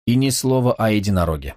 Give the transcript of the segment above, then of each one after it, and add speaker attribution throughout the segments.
Speaker 1: И ни слова о единороге.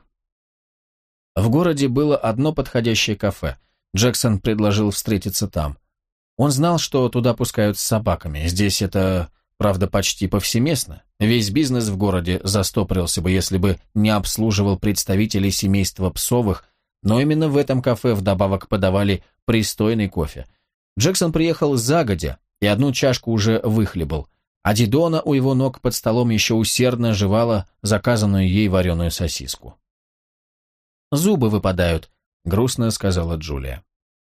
Speaker 1: В городе было одно подходящее кафе. Джексон предложил встретиться там. Он знал, что туда пускают с собаками. Здесь это, правда, почти повсеместно. Весь бизнес в городе застопорился бы, если бы не обслуживал представителей семейства Псовых, но именно в этом кафе вдобавок подавали пристойный кофе. Джексон приехал загодя и одну чашку уже выхлебал, а Дидона у его ног под столом еще усердно жевала заказанную ей вареную сосиску. «Зубы выпадают», — грустно сказала Джулия.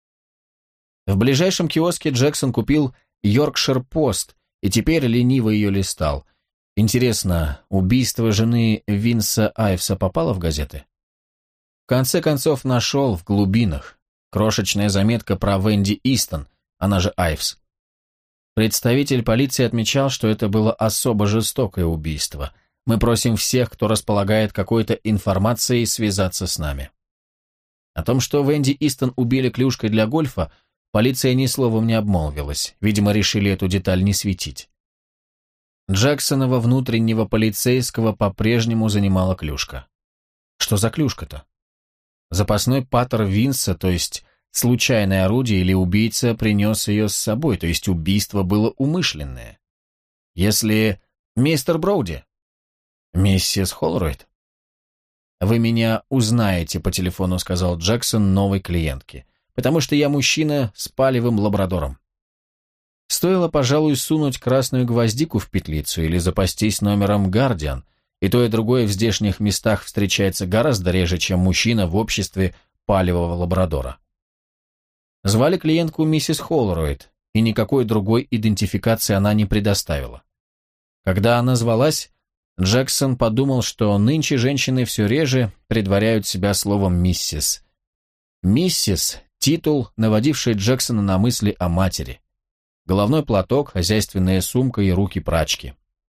Speaker 1: В ближайшем киоске Джексон купил «Йоркшир-Пост» и теперь лениво ее листал. Интересно, убийство жены Винса Айвса попало в газеты? В конце концов нашел в глубинах. Крошечная заметка про Венди Истон, она же Айвс. Представитель полиции отмечал, что это было особо жестокое убийство. Мы просим всех, кто располагает какой-то информацией, связаться с нами. О том, что Венди Истон убили клюшкой для гольфа, полиция ни словом не обмолвилась. Видимо, решили эту деталь не светить. Джексонова внутреннего полицейского по-прежнему занимала клюшка. Что за клюшка-то? Запасной паттер Винса, то есть случайное орудие, или убийца принес ее с собой, то есть убийство было умышленное? Если мистер Броуди? Миссис Холройд? «Вы меня узнаете по телефону», — сказал Джексон новой клиентке, «потому что я мужчина с палевым лабрадором». Стоило, пожалуй, сунуть красную гвоздику в петлицу или запастись номером «Гардиан», и то и другое в здешних местах встречается гораздо реже, чем мужчина в обществе палевого лабрадора. Звали клиентку миссис Холройд, и никакой другой идентификации она не предоставила. Когда она звалась, Джексон подумал, что нынче женщины все реже предваряют себя словом «миссис». «Миссис» — титул, наводивший Джексона на мысли о матери. Головной платок, хозяйственная сумка и руки-прачки.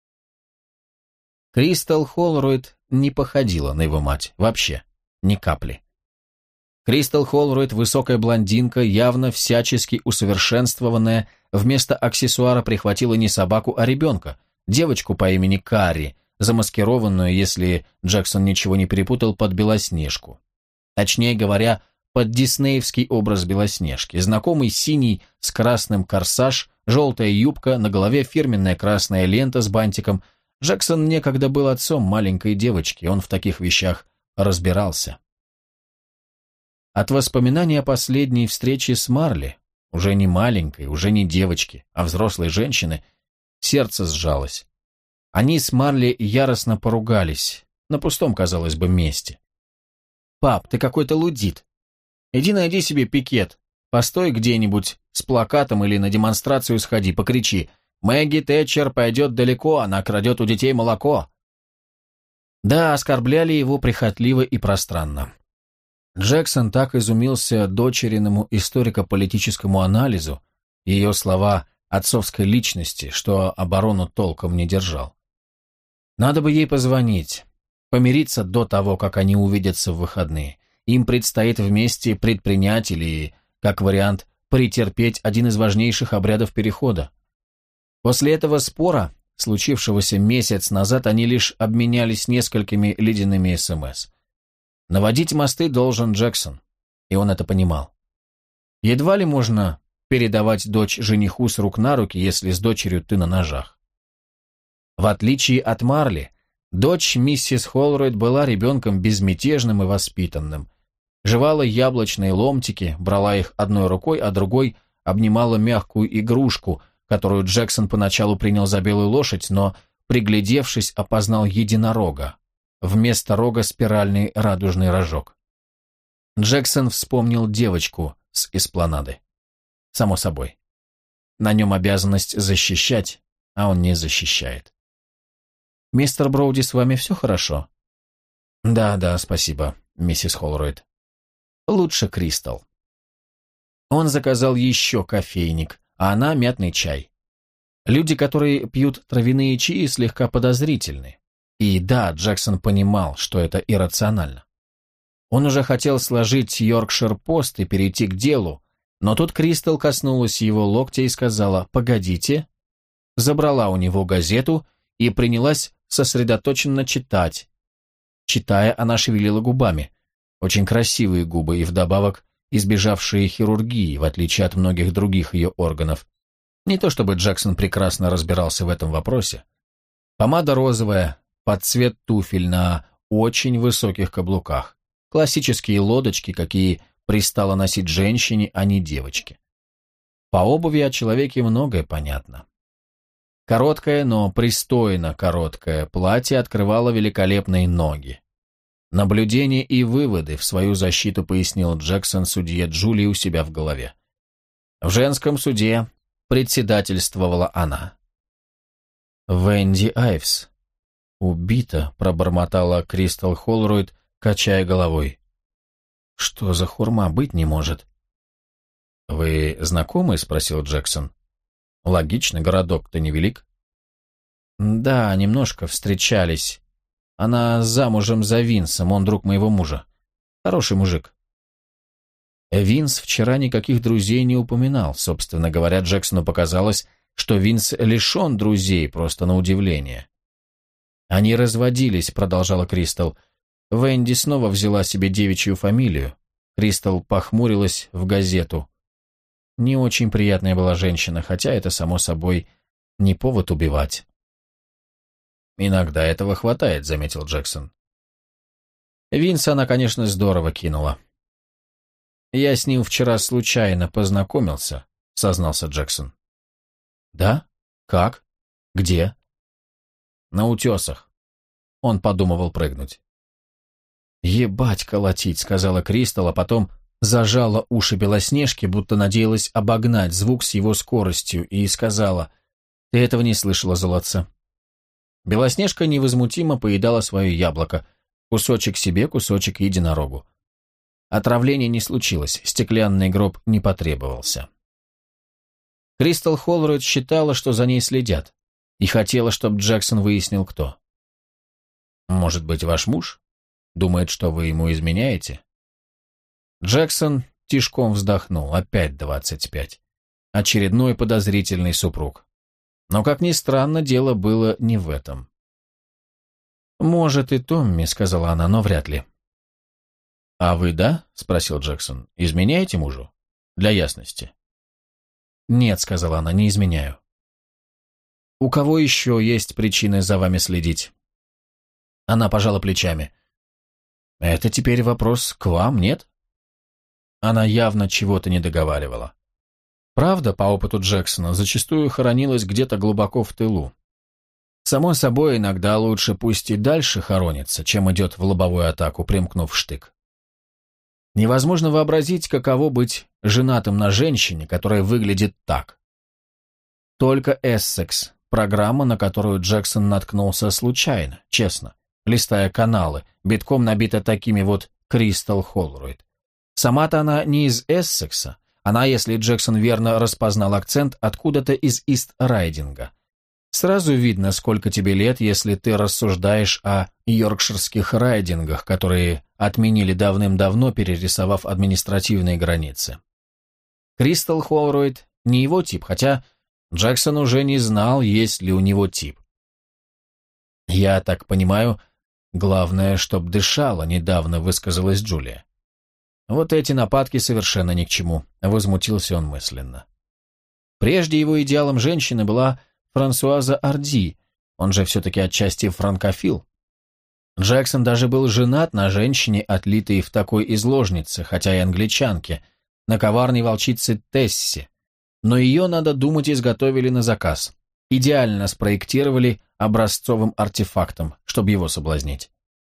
Speaker 1: Кристал Холройд не походила на его мать, вообще, ни капли. Кристал Холройд, высокая блондинка, явно всячески усовершенствованная, вместо аксессуара прихватила не собаку, а ребенка, девочку по имени Карри, замаскированную, если Джексон ничего не перепутал, под Белоснежку. Точнее говоря, под диснеевский образ Белоснежки. Знакомый синий с красным корсаж, желтая юбка, на голове фирменная красная лента с бантиком. Джексон некогда был отцом маленькой девочки, он в таких вещах разбирался. От воспоминания о последней встрече с Марли, уже не маленькой, уже не девочки, а взрослой женщины, сердце сжалось. Они с Марли яростно поругались, на пустом, казалось бы, месте. «Пап, ты какой-то лудит. Иди найди себе пикет, постой где-нибудь с плакатом или на демонстрацию сходи, покричи: Мэгги Тэтчер пойдет далеко, она крадет у детей молоко». Да, оскорбляли его прихотливо и пространно. Джексон так изумился дочериному историко-политическому анализу, ее слова отцовской личности, что оборону толком не держал. Надо бы ей позвонить, помириться до того, как они увидятся в выходные. Им предстоит вместе предпринять или, как вариант, претерпеть один из важнейших обрядов перехода. После этого спора, случившегося месяц назад, они лишь обменялись несколькими ледяными СМС. Наводить мосты должен Джексон, и он это понимал. Едва ли можно передавать дочь жениху с рук на руки, если с дочерью ты на ножах. В отличие от Марли, дочь миссис Холройд была ребенком безмятежным и воспитанным. Жевала яблочные ломтики, брала их одной рукой, а другой обнимала мягкую игрушку, которую Джексон поначалу принял за белую лошадь, но, приглядевшись, опознал единорога. Вместо рога спиральный радужный рожок. Джексон вспомнил девочку с эспланады. Само собой. На нем обязанность защищать, а он не защищает. «Мистер Броуди, с вами все хорошо?» «Да, спасибо, миссис Холройд. Лучше Кристал». Он заказал еще кофейник, а она мятный чай. Люди, которые пьют травяные чаи, слегка подозрительны. И да, Джексон понимал, что это иррационально. Он уже хотел сложить Йоркшир-Пост и перейти к делу, но тут Кристал коснулась его локтя и сказала «Погодите», забрала у него газету и принялась сосредоточенно читать. Читая, она шевелила губами. Очень красивые губы и вдобавок избежавшие хирургии, в отличие от многих других ее органов. Не то чтобы Джексон прекрасно разбирался в этом вопросе. Помада розовая, под цвет туфель на очень высоких каблуках. Классические лодочки, какие пристало носить женщине, а не девочке. По обуви о человеке многое понятно. Короткое, но пристойно короткое платье открывало великолепные ноги. Наблюдения и выводы в свою защиту пояснил Джексон судье Джулии у себя в голове. В женском суде председательствовала она. «Венди Айвс. Убита», — пробормотала Кристал Холройд, качая головой. «Что за хурма, быть не может». «Вы знакомы?» — спросил Джексон. «Логично, городок-то невелик». «Да, немножко встречались. Она замужем за Винсом, он друг моего мужа. Хороший мужик». Винс вчера никаких друзей не упоминал. Собственно говоря, Джексону показалось, что Винс лишен друзей, просто на удивление. «Они разводились», — продолжала Кристал. Венди снова взяла себе девичью фамилию. Кристал похмурилась в газету. Не очень приятная была женщина, хотя это, само собой, не повод убивать. «Иногда этого хватает», — заметил Джексон. Винса она, конечно, здорово кинула. «Я с ним вчера случайно познакомился», — сознался Джексон. «Да? Как? Где?» «На утесах». Он подумывал прыгнуть. «Ебать колотить», — сказала Кристал, а потом зажала уши Белоснежки, будто надеялась обогнать звук с его скоростью, и сказала: «Ты этого не слышала, золотце». Белоснежка невозмутимо поедала свое яблоко. Кусочек себе, кусочек единорогу. Отравления не случилось, стеклянный гроб не потребовался. Кристал Холройд считала, что за ней следят, и хотела, чтобы Джексон выяснил, кто. «Может быть, ваш муж? Думает, что вы ему изменяете?» Джексон тишком вздохнул. Опять 25. Очередной подозрительный супруг. Но, как ни странно, дело было не в этом. «Может, и Томми», — сказала она, — «но вряд ли». «А вы, да?» — спросил Джексон. «Изменяете мужу? Для ясности». «Нет», — сказала она, — «не изменяю». «У кого еще есть причины за вами следить?» Она пожала плечами. «Это теперь вопрос к вам, нет?» Она явно чего-то не договаривала. Правда, по опыту Джексона, зачастую хоронилась где-то глубоко в тылу. Само собой, иногда лучше пусть и дальше хоронится, чем идет в лобовую атаку, примкнув штык. Невозможно вообразить, каково быть женатым на женщине, которая выглядит так. Только «Эссекс», программа, на которую Джексон наткнулся случайно, честно, листая каналы, битком набита такими вот Кристал Холройд. Сама-то она не из Эссекса, она, если Джексон верно распознал акцент, откуда-то из Ист-Райдинга. Сразу видно, сколько тебе лет, если ты рассуждаешь о йоркширских райдингах, которые отменили давным-давно, перерисовав административные границы. Кристал Холройд не его тип, хотя Джексон уже не знал, есть ли у него тип. «Я так понимаю, главное, чтоб дышала», — недавно высказалась Джулия. Вот эти нападки совершенно ни к чему, возмутился он мысленно. Прежде его идеалом женщины была Франсуаза Арди, он же все-таки отчасти франкофил. Джексон даже был женат на женщине, отлитой в такой изложнице, хотя и англичанке, на коварной волчице Тессе, но ее, надо думать, изготовили на заказ, идеально спроектировали образцовым артефактом, чтобы его соблазнить.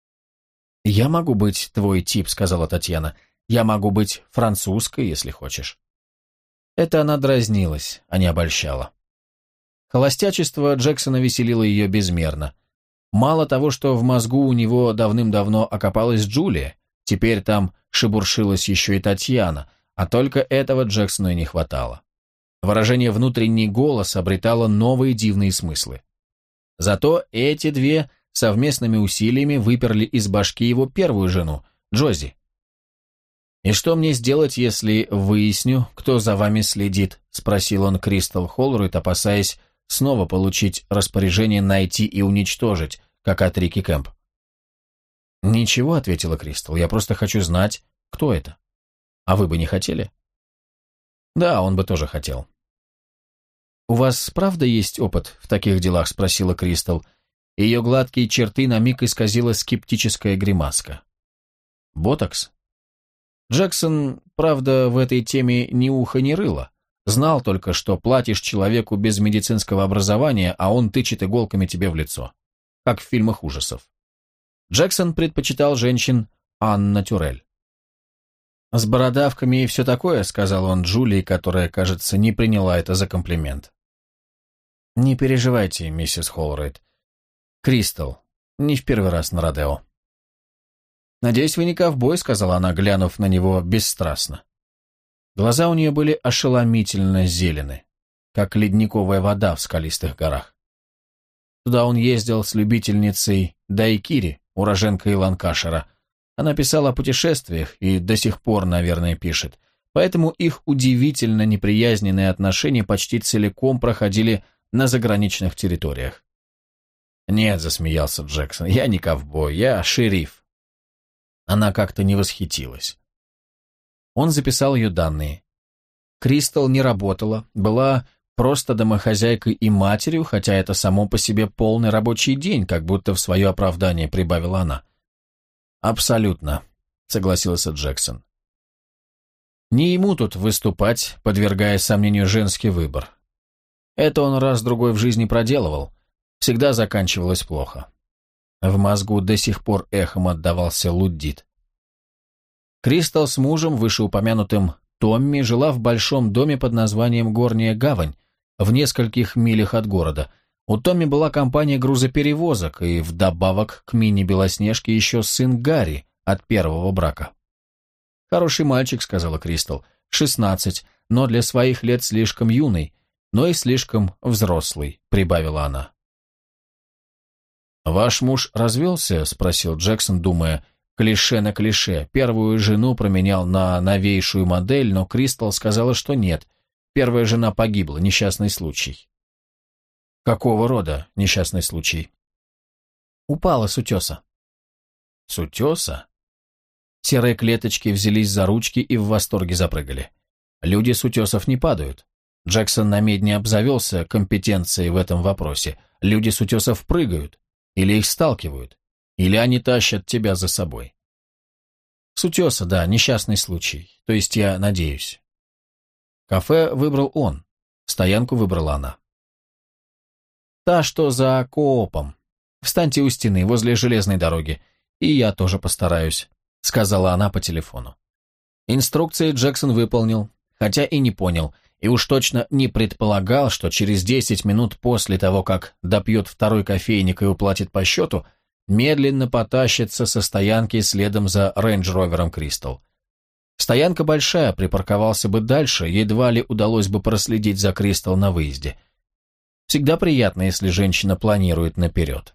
Speaker 1: «Я могу быть твой тип», — сказала Татьяна. «Я могу быть французской, если хочешь». Это она дразнилась, а не обольщала. Холостячество Джексона веселило ее безмерно. Мало того, что в мозгу у него давным-давно окопалась Джулия, теперь там шебуршилась еще и Татьяна, а только этого Джексону и не хватало. Выражение «внутренний голос» обретало новые дивные смыслы. Зато эти две совместными усилиями выперли из башки его первую жену, Джози. «И что мне сделать, если выясню, кто за вами следит?» — спросил он Кристал Холройд, опасаясь снова получить распоряжение найти и уничтожить, как от Рики Кэмп. «Ничего», — ответила Кристал, — «я просто хочу знать, кто это. А вы бы не хотели?» «Да, он бы тоже хотел». «У вас правда есть опыт в таких делах?» — спросила Кристал. Ее гладкие черты на миг исказила скептическая гримаска. «Ботокс?» Джексон, правда, в этой теме ни уха ни рыла. Знал только, что платишь человеку без медицинского образования, а он тычет иголками тебе в лицо. Как в фильмах ужасов. Джексон предпочитал женщин Анна Тюрель. «С бородавками и все такое», — сказал он Джулии, которая, кажется, не приняла это за комплимент. «Не переживайте, миссис Холлройд. Кристал, не в первый раз на Родео». «Надеюсь, вы не ковбой», — сказала она, глянув на него бесстрастно. Глаза у нее были ошеломительно зелены, как ледниковая вода в скалистых горах. Туда он ездил с любительницей Дайкири, уроженкой Ланкашира. Она писала о путешествиях и до сих пор, наверное, пишет. Поэтому их удивительно неприязненные отношения почти целиком проходили на заграничных территориях. «Нет», — засмеялся Джексон, — «я не ковбой, я шериф». Она как-то не восхитилась. Он записал ее данные. Кристал не работала, была просто домохозяйкой и матерью, хотя это само по себе полный рабочий день, как будто в свое оправдание прибавила она. «Абсолютно», — согласился Джексон. Не ему тут выступать, подвергая сомнению женский выбор. Это он раз-другой в жизни проделывал, всегда заканчивалось плохо. В мозгу до сих пор эхом отдавался луддит. Кристал с мужем, вышеупомянутым Томми, жила в большом доме под названием «Горняя гавань», в нескольких милях от города. У Томми была компания грузоперевозок, и вдобавок к мини-Белоснежке еще сын Гарри от первого брака. «Хороший мальчик», — сказала Кристал, — 16, но для своих лет слишком юный, но и слишком взрослый», — прибавила она. «Ваш муж развелся?» — спросил Джексон, думая, клише на клише. Первую жену променял на новейшую модель, но Кристал сказала, что нет. Первая жена погибла, несчастный случай. «Какого рода несчастный случай?» «Упала с утеса». «С утеса?» Серые клеточки взялись за ручки и в восторге запрыгали. Люди с утесов не падают. Джексон на медне обзавелся компетенцией в этом вопросе. Люди с утесов прыгают. Или их сталкивают. Или они тащат тебя за собой. С утеса, да, несчастный случай. То есть я надеюсь. Кафе выбрал он. Стоянку выбрала она. Та, что за коопом. Встаньте у стены, возле железной дороги. И я тоже постараюсь, сказала она по телефону. Инструкции Джексон выполнил, хотя и не понял, и уж точно не предполагал, что через 10 минут после того, как допьет второй кофейник и уплатит по счету, медленно потащится со стоянки следом за рейндж-ровером Кристал. Стоянка большая, припарковался бы дальше, едва ли удалось бы проследить за Кристал на выезде. Всегда приятно, если женщина планирует наперед.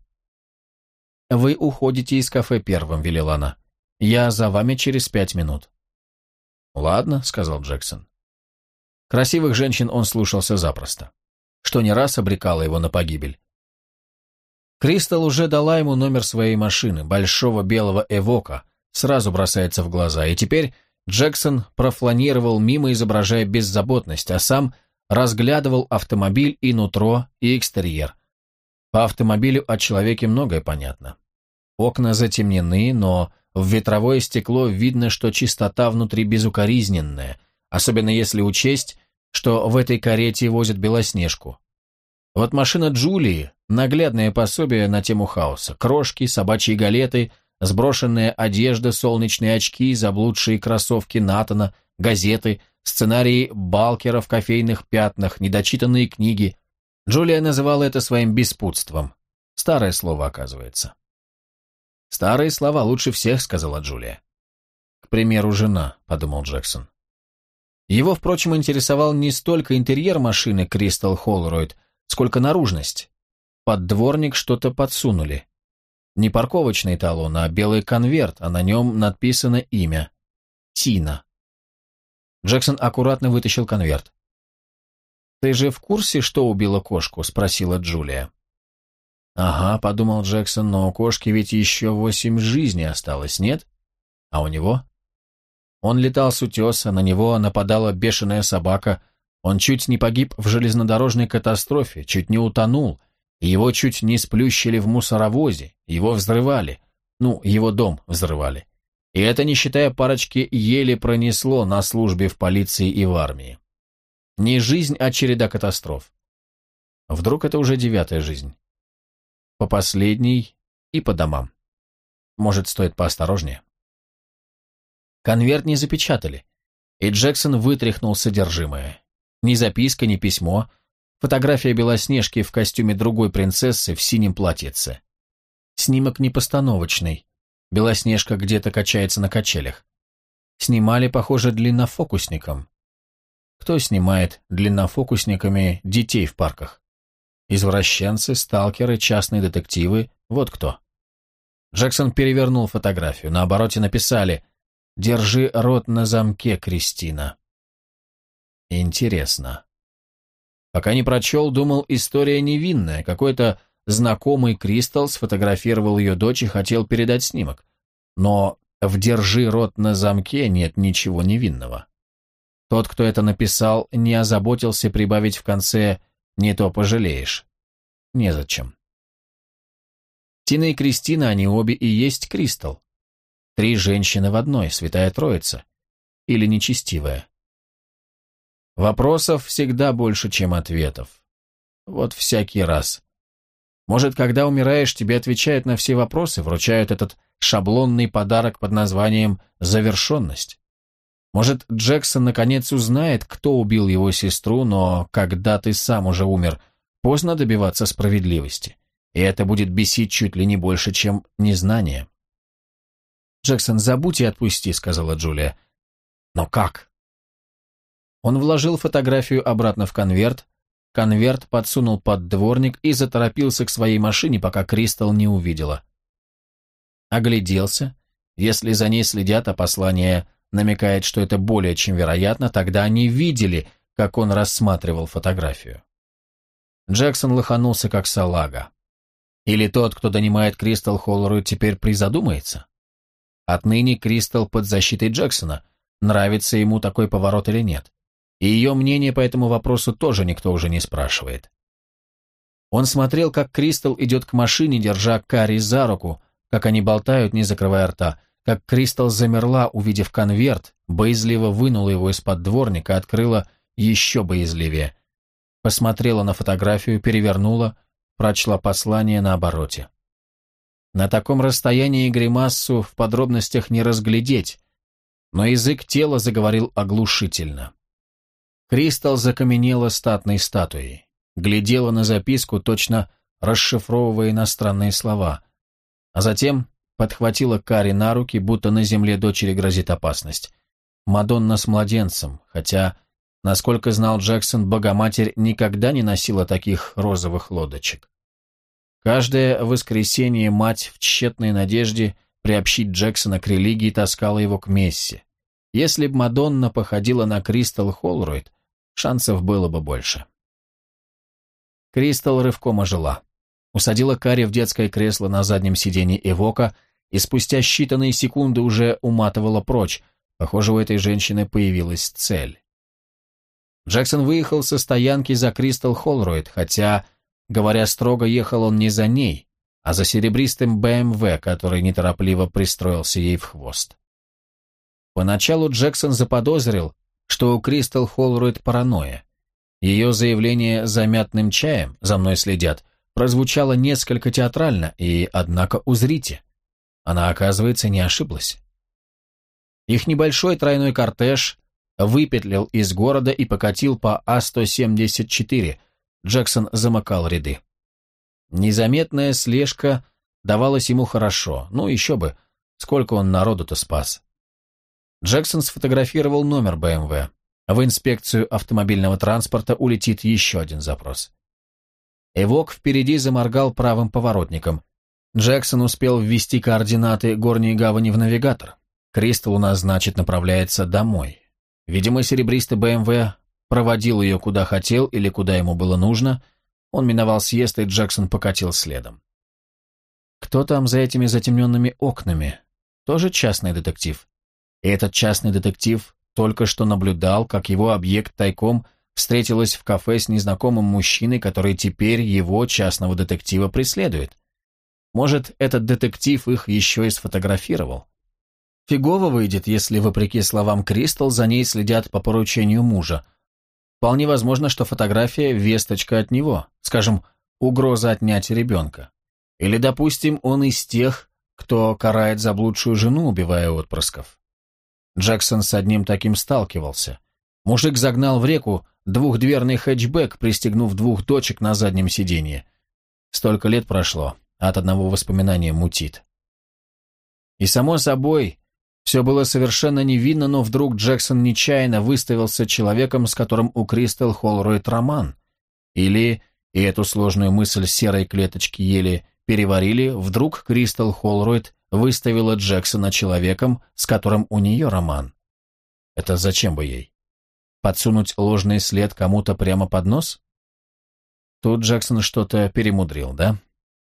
Speaker 1: «Вы уходите из кафе первым», — велела она. «Я за вами через 5 минут». «Ладно», — сказал Джексон. Красивых женщин он слушался запросто, что не раз обрекало его на погибель. Кристал уже дала ему номер своей машины, большого белого Эвока, сразу бросается в глаза, и теперь Джексон профланировал мимо, изображая беззаботность, а сам разглядывал автомобиль и нутро, и экстерьер. По автомобилю о человеке многое понятно. Окна затемнены, но в ветровое стекло видно, что чистота внутри безукоризненная, особенно если учесть, что в этой карете возят Белоснежку. Вот машина Джулии – наглядное пособие на тему хаоса. Крошки, собачьи галеты, сброшенная одежда, солнечные очки, заблудшие кроссовки Натана, газеты, сценарии Балкера в кофейных пятнах, недочитанные книги. Джулия называла это своим беспутством. Старое слово, оказывается. «Старые слова лучше всех», — сказала Джулия. «К примеру, жена», — подумал Джексон. Его, впрочем, интересовал не столько интерьер машины Кристал Холлройд, сколько наружность. Под дворник что-то подсунули. Не парковочный талон, а белый конверт, а на нем написано имя. Тина. Джексон аккуратно вытащил конверт. «Ты же в курсе, что убила кошку?» — спросила Джулия. Ага, подумал Джексон, но у кошки ведь еще 8 жизней осталось, нет? А у него? Он летал с утеса, на него нападала бешеная собака, он чуть не погиб в железнодорожной катастрофе, чуть не утонул, его чуть не сплющили в мусоровозе, его взрывали, его дом взрывали. И это не считая парочки еле пронесло на службе в полиции и в армии. Не жизнь, а череда катастроф. Вдруг это уже 9-я жизнь? По последней и по домам. Может, стоит поосторожнее? Конверт не запечатали, и Джексон вытряхнул содержимое. Ни записка, ни письмо, фотография Белоснежки в костюме другой принцессы в синем платьице. Снимок непостановочный, Белоснежка где-то качается на качелях. Снимали, похоже, длиннофокусником. Кто снимает длиннофокусниками детей в парках? Извращенцы, сталкеры, частные детективы, вот кто. Джексон перевернул фотографию, на обороте написали «Держи рот на замке, Кристина». Интересно. Пока не прочел, думал, история невинная, какой-то знакомый Кристал сфотографировал ее дочь и хотел передать снимок. Но в «Держи рот на замке» нет ничего невинного. Тот, кто это написал, не озаботился прибавить в конце «не то пожалеешь». Незачем. Тина и Кристина, они обе и есть Кристал. 3 женщины в одной, святая троица. Или нечестивая. Вопросов всегда больше, чем ответов. Вот всякий раз. Может, когда умираешь, тебе отвечают на все вопросы, вручают этот шаблонный подарок под названием «завершенность». Может, Джексон наконец узнает, кто убил его сестру, но когда ты сам уже умер, поздно добиваться справедливости, и это будет бесить чуть ли не больше, чем незнание. «Джексон, забудь и отпусти», — сказала Джулия. «Но как?» Он вложил фотографию обратно в конверт подсунул под дворник и заторопился к своей машине, пока Кристал не увидела. Огляделся. Если за ней следят, а послание намекает, что это более чем вероятно, тогда они видели, как он рассматривал фотографию. Джексон лоханулся, как салага. Или тот, кто донимает Кристал Холлоруд, теперь призадумается? Отныне Кристал под защитой Джексона. Нравится ему такой поворот или нет? И ее мнение по этому вопросу тоже никто уже не спрашивает. Он смотрел, как Кристал идет к машине, держа Карри за руку, как они болтают, не закрывая рта, как Кристал замерла, увидев конверт, боязливо вынула его из-под дворника, открыла еще боязливее. Посмотрела на фотографию, перевернула, прочла послание на обороте. На таком расстоянии гримассу в подробностях не разглядеть, но язык тела заговорил оглушительно. Кристал закаменела статной статуей, глядела на записку, точно расшифровывая иностранные слова, а затем подхватила Карри на руки, будто на земле дочери грозит опасность. Мадонна с младенцем, хотя, насколько знал Джексон, Богоматерь никогда не носила таких розовых лодочек. Каждое воскресенье мать в тщетной надежде приобщить Джексона к религии таскала его к мессе. Если б Мадонна походила на Кристал Холлоруд, шансов было бы больше. Кристал рывком ожила. Усадила Карри в детское кресло на заднем сиденье Эвока и спустя считанные секунды уже уматывала прочь. Похоже, у этой женщины появилась цель. Джексон выехал со стоянки за Кристал Холлоруд, хотя, говоря строго, ехал он не за ней, а за серебристым БМВ, который неторопливо пристроился ей в хвост. Поначалу Джексон заподозрил, что у Кристал Холлоруд паранойя. Ее заявление «за мятным чаем, за мной следят» прозвучало несколько театрально, и, однако, узрите. Она, оказывается, не ошиблась. Их небольшой тройной кортеж выпетлил из города и покатил по А-174. Джексон замыкал ряды. Незаметная слежка давалась ему хорошо, ну еще бы, сколько он народу-то спас. Джексон сфотографировал номер БМВ. В инспекцию автомобильного транспорта улетит еще один запрос. Эвок впереди заморгал правым поворотником. Джексон успел ввести координаты горней гавани в навигатор. Кристал у нас, значит, направляется домой. Видимо, серебристый БМВ проводил ее куда хотел или куда ему было нужно. Он миновал съезд, и Джексон покатил следом. Кто там за этими затемненными окнами? Тоже частный детектив. И этот частный детектив только что наблюдал, как его объект тайком встретилась в кафе с незнакомым мужчиной, который теперь его, частного детектива, преследует. Может, этот детектив их еще и сфотографировал. Фигово выйдет, если, вопреки словам Кристал, за ней следят по поручению мужа. Вполне возможно, что фотография – весточка от него, скажем, угроза отнять ребенка. Или, допустим, он из тех, кто карает заблудшую жену, убивая отпрысков. Джексон с одним таким сталкивался. Мужик загнал в реку двухдверный хэтчбэк, пристегнув 2 дочек на заднем сиденье. Столько лет прошло, от одного воспоминания мутит. И, само собой, все было совершенно невинно, но вдруг Джексон нечаянно выставился человеком, с которым у Кристал Холройд роман. Или, и эту сложную мысль серой клеточки еле переварили, вдруг Кристал Холройд выставила Джексона человеком, с которым у нее роман. Это зачем бы ей? Подсунуть ложный след кому-то прямо под нос? Тут Джексон что-то перемудрил, да?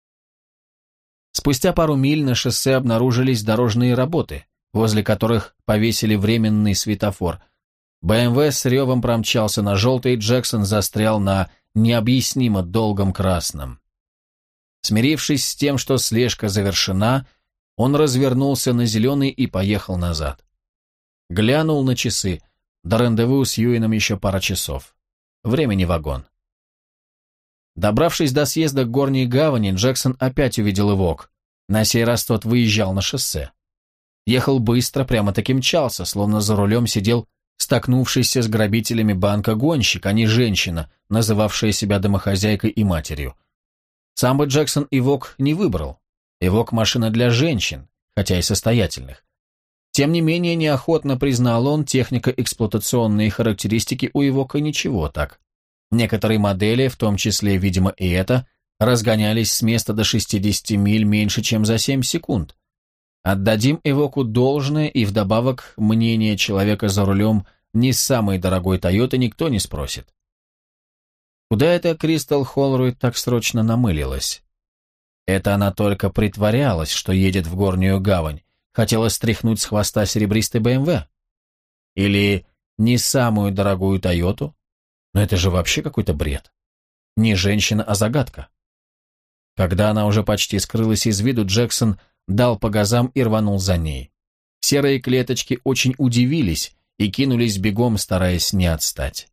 Speaker 1: Спустя пару миль на шоссе обнаружились дорожные работы, возле которых повесили временный светофор. БМВ с ревом промчался на желтый, Джексон застрял на необъяснимо долгом красном. Смирившись с тем, что слежка завершена, он развернулся на зеленый и поехал назад. Глянул на часы. До рандеву с Юином еще пара часов. Времени вагон. Добравшись до съезда к Горней гавани, Джексон опять увидел Эвок. На сей раз тот выезжал на шоссе. Ехал быстро, прямо-таки мчался, словно за рулем сидел столкнувшийся с грабителями банка гонщик, а не женщина, называвшая себя домохозяйкой и матерью. Сам бы Джексон Эвок не выбрал. Эвок – машина для женщин, хотя и состоятельных. Тем не менее, неохотно признал он, технико-эксплуатационные характеристики у Эвока ничего так. Некоторые модели, в том числе, видимо, и это, разгонялись с места до 60 миль меньше, чем за 7 секунд. Отдадим Эвоку должное, и вдобавок мнение человека за рулем не самой дорогой Тойоты никто не спросит. Куда это Кристал Холройд так срочно намылилась? Это она только притворялась, что едет в Горнюю гавань, хотела стряхнуть с хвоста серебристый БМВ? Или не самую дорогую Тойоту? Но это же вообще какой-то бред. Не женщина, а загадка. Когда она уже почти скрылась из виду, Джексон дал по газам и рванул за ней. Серые клеточки очень удивились и кинулись бегом, стараясь не отстать.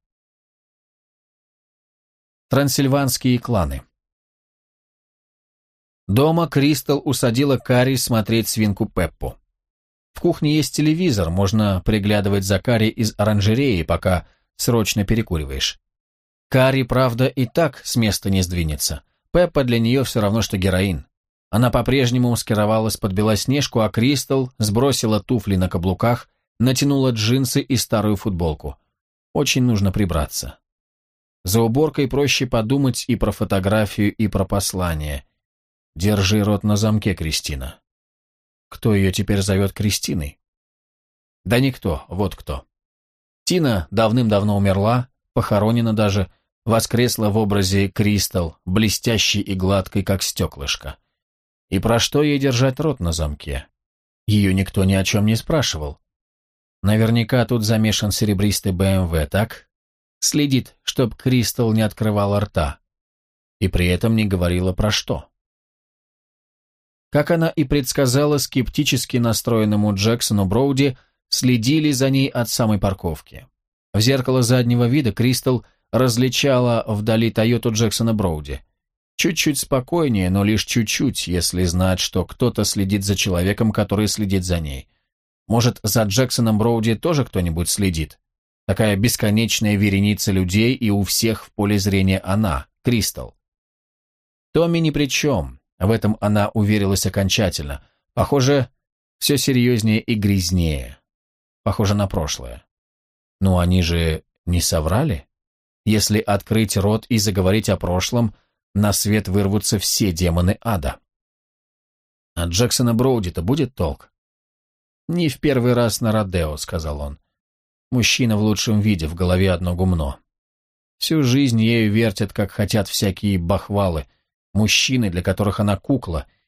Speaker 1: Трансильванские кланы. Дома Кристал усадила Карри смотреть свинку Пеппу. В кухне есть телевизор, можно приглядывать за Карри из оранжереи, пока срочно перекуриваешь. Карри, правда, и так с места не сдвинется. Пеппа для нее все равно, что героин. Она по-прежнему маскировалась под Белоснежку, а Кристал сбросила туфли на каблуках, натянула джинсы и старую футболку. Очень нужно прибраться. За уборкой проще подумать и про фотографию, и про послание. Держи рот на замке, Кристина. Кто ее теперь зовет Кристиной? Да никто, вот кто. Тина давным-давно умерла, похоронена даже, воскресла в образе Кристал, блестящей и гладкой, как стеклышко. И про что ей держать рот на замке? Ее никто ни о чем не спрашивал. Наверняка тут замешан серебристый БМВ, так? Следит, чтоб Кристал не открывала рта. И при этом не говорила про что. Как она и предсказала скептически настроенному Джексону Броуди, следили за ней от самой парковки. В зеркало заднего вида Кристал различала вдали Тойоту Джексона Броуди. Чуть-чуть спокойнее, но лишь чуть-чуть, если знать, что кто-то следит за человеком, который следит за ней. Может, за Джексоном Броуди тоже кто-нибудь следит? Такая бесконечная вереница людей, и у всех в поле зрения она, Кристал. Томми ни при чем, в этом она уверилась окончательно. Похоже, все серьезнее и грязнее. Похоже на прошлое. Ну, они же не соврали? Если открыть рот и заговорить о прошлом, на свет вырвутся все демоны ада. От Джексона Броуди-то будет толк? «Не в первый раз на Родео», — сказал он. Мужчина в лучшем виде, в голове одно гумно. Всю жизнь ею вертят, как хотят, всякие бахвалы, мужчины, для которых она кукла,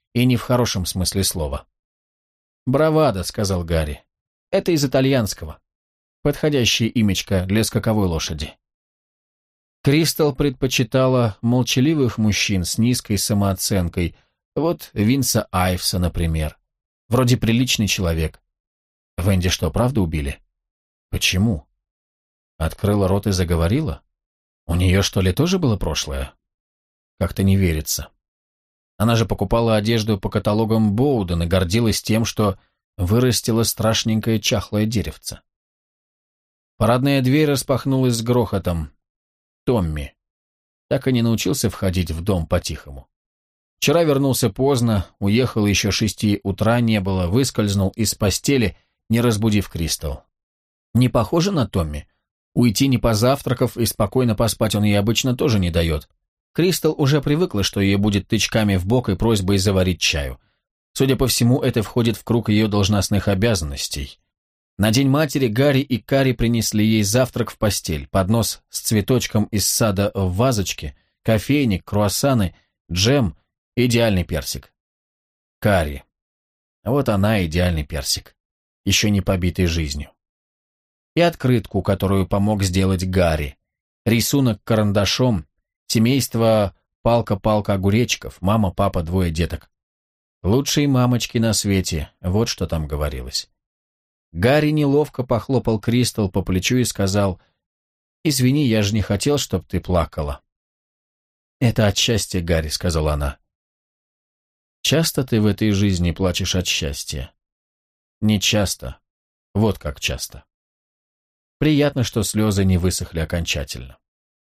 Speaker 1: и не в хорошем смысле слова. «Бравада», — сказал Гарри. «Это из итальянского. Подходящее имечко для скаковой лошади». Кристал предпочитала молчаливых мужчин с низкой самооценкой. Вот Винса Айвса, например. Вроде приличный человек. Венди что, правда убили? Почему? Открыла рот и заговорила? У нее, что ли, тоже было прошлое? Как-то не верится. Она же покупала одежду по каталогам Боуден и гордилась тем, что вырастила страшненькое чахлое деревце. Парадная дверь распахнулась с грохотом. Томми. Так и не научился входить в дом по-тихому. Вчера вернулся поздно, уехал еще 6 утра не было, выскользнул из постели, не разбудив Кристал. Не похоже на Томми? Уйти не позавтракав и спокойно поспать он ей обычно тоже не дает. Кристал уже привыкла, что ей будет тычками в бок и просьбой заварить чаю. Судя по всему, это входит в круг ее должностных обязанностей. На День матери Гарри и Карри принесли ей завтрак в постель, поднос с цветочком из сада в вазочке, кофейник, круассаны, джем, идеальный персик. Карри. Вот она, идеальный персик, еще не побитый жизнью. И открытку, которую помог сделать Гарри. Рисунок карандашом, семейство палка-палка-огуречков, мама, папа, 2 деток. Лучшие мамочки на свете, вот что там говорилось. Гарри неловко похлопал Кристал по плечу и сказал: «Извини, я же не хотел, чтоб ты плакала». «Это от счастья, Гарри», — сказала она. «Часто ты в этой жизни плачешь от счастья?» «Не часто. Вот как часто». Приятно, что слезы не высохли окончательно.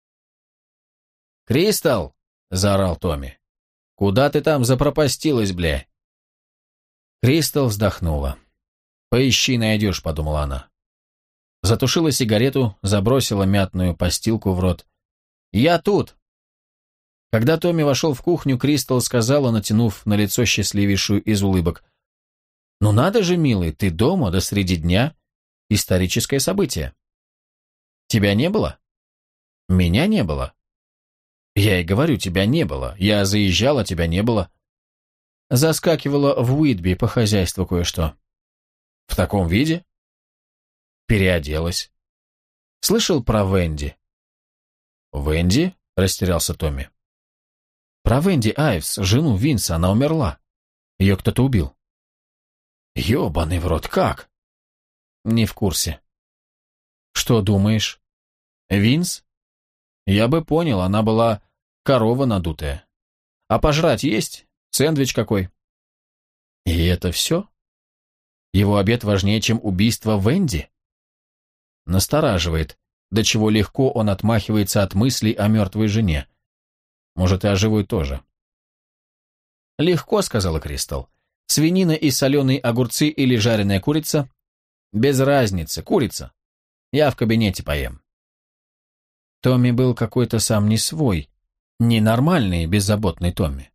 Speaker 1: «Кристал!» — заорал Томми. «Куда ты там запропастилась, бля?» Кристал вздохнула. «Поищи, найдешь», — подумала она. Затушила сигарету, забросила мятную постилку в рот. «Я тут!» Когда Томми вошел в кухню, Кристал сказала, натянув на лицо счастливейшую из улыбок: «Ну надо же, милый, ты дома, да среди дня. Историческое событие». «Тебя не было?» «Меня не было». «Я и говорю, тебя не было. Я заезжала, тебя не было». «Заскакивала в Уитби по хозяйству кое-что». «В таком виде?» «Переоделась». «Слышал про Венди?» «Венди?» — растерялся Томми. «Про Венди Айвс, жену Винса, она умерла. Ее кто-то убил». «Ебаный в рот, как?» «Не в курсе». «Что думаешь?» «Винс?» «Я бы понял, она была корова надутая. А пожрать есть? Сэндвич какой?» «И это все? Его обед важнее, чем убийство Венди?» Настораживает, до чего легко он отмахивается от мыслей о мертвой жене. Может, и о живой тоже. «Легко», — сказала Кристал. «Свинина и соленые огурцы или жареная курица?» «Без разницы, курица. Я в кабинете поем». Томми был какой-то сам не свой, ненормальный, беззаботный Томми.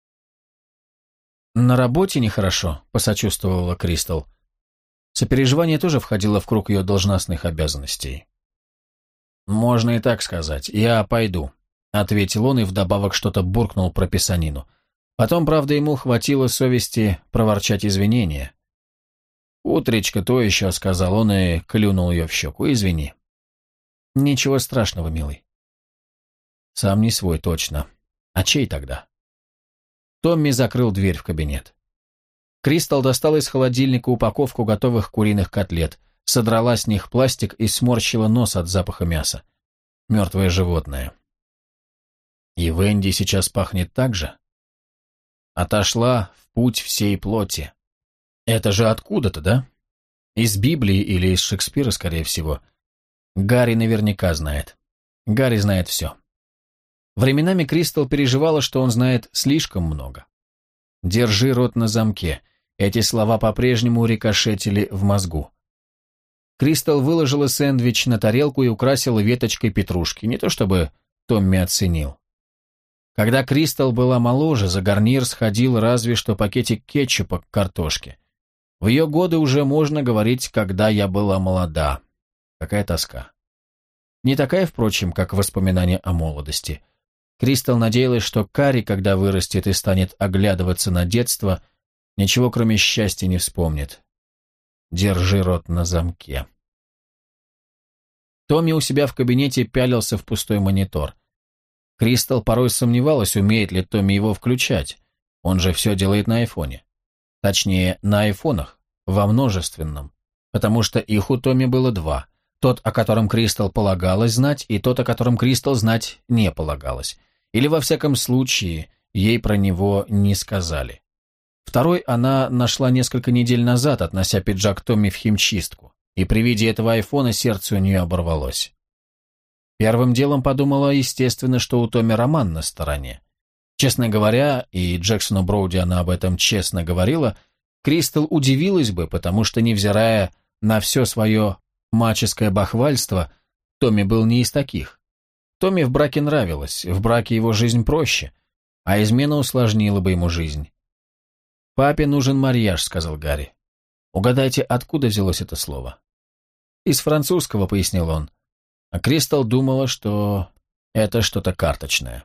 Speaker 1: «На работе нехорошо», — посочувствовала Кристал. Сопереживание тоже входило в круг ее должностных обязанностей. «Можно и так сказать. Я пойду», — ответил он и вдобавок что-то буркнул про писанину. Потом, правда, ему хватило совести проворчать извинения. «Утречко то еще», — сказал он и клюнул ее в щеку. «Извини». «Ничего страшного, милый». «Сам не свой, точно. А чей тогда?» Томми закрыл дверь в кабинет. Кристал достала из холодильника упаковку готовых куриных котлет, содрала с них пластик и сморщила нос от запаха мяса. Мертвое животное. И Венди сейчас пахнет так же? Отошла в путь всей плоти. Это же откуда-то, да? Из Библии или из Шекспира, скорее всего. Гарри наверняка знает. Гарри знает все. Временами Кристал переживала, что он знает слишком много. «Держи рот на замке». Эти слова по-прежнему рикошетили в мозгу. Кристал выложила сэндвич на тарелку и украсила веточкой петрушки, не то чтобы Томми оценил. Когда Кристал была моложе, за гарнир сходил разве что пакетик кетчупа к картошке. В ее годы уже можно говорить «когда я была молода». Какая тоска. Не такая, впрочем, как воспоминания о молодости. Кристал надеялась, что Карри, когда вырастет и станет оглядываться на детство, ничего кроме счастья не вспомнит. Держи рот на замке. Томми у себя в кабинете пялился в пустой монитор. Кристал порой сомневалась, умеет ли Томми его включать. Он же все делает на айфоне. Точнее, на айфонах, во множественном. Потому что их у Томми было два. Тот, о котором Кристал полагалось знать, и тот, о котором Кристал знать не полагалось. Или, во всяком случае, ей про него не сказали. Второй она нашла несколько недель назад, относя пиджак Томми в химчистку, и при виде этого айфона сердце у нее оборвалось. Первым делом подумала, естественно, что у Томми роман на стороне. Честно говоря, и Джексону Броуди она об этом честно говорила, Кристал удивилась бы, потому что, невзирая на все свое маческое бахвальство, Томми был не из таких. Томми в браке нравилось, в браке его жизнь проще, а измена усложнила бы ему жизнь. «Папе нужен марьяж», — сказал Гарри. «Угадайте, откуда взялось это слово?» «Из французского», — пояснил он. А Кристал думала, что это что-то карточное.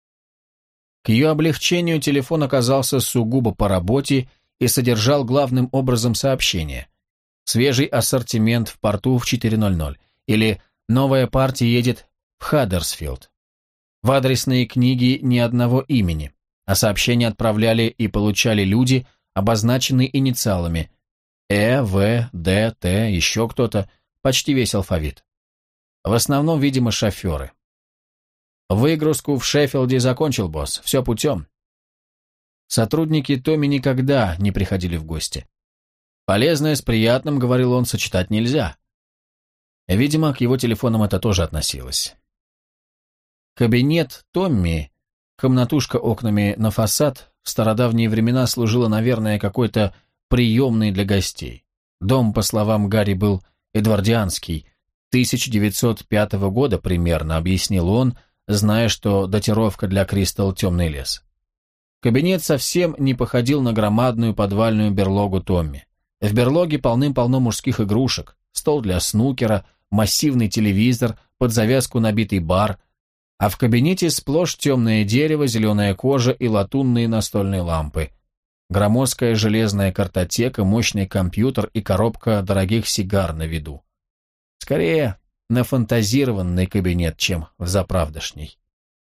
Speaker 1: К ее облегчению телефон оказался сугубо по работе и содержал главным образом сообщение. «Свежий ассортимент в порту в 4:00» или «Новая партия едет в Хаддерсфилд». В адресные книги ни одного имени, а сообщения отправляли и получали люди, обозначенные инициалами В, Д, Т, еще кто-то, почти весь алфавит. В основном, видимо, шоферы. «Выгрузку в Шеффилде закончил, босс, все путем». Сотрудники Томми никогда не приходили в гости. «Полезное с приятным, — говорил он, — сочетать нельзя». Видимо, к его телефонам это тоже относилось. Кабинет Томми, комнатушка окнами на фасад, в стародавние времена служила, наверное, какой-то приемной для гостей. Дом, по словам Гарри, был эдвардианский, 1905 года примерно, объяснил он, зная, что датировка для Кристал — темный лес. Кабинет совсем не походил на громадную подвальную берлогу Томми. В берлоге полным-полно мужских игрушек, стол для снукера, массивный телевизор, под завязку набитый бар, а в кабинете сплошь темное дерево, зеленая кожа и латунные настольные лампы. Громоздкая железная картотека, мощный компьютер и коробка дорогих сигар на виду. Скорее, нафантазированный кабинет, чем взаправдошний.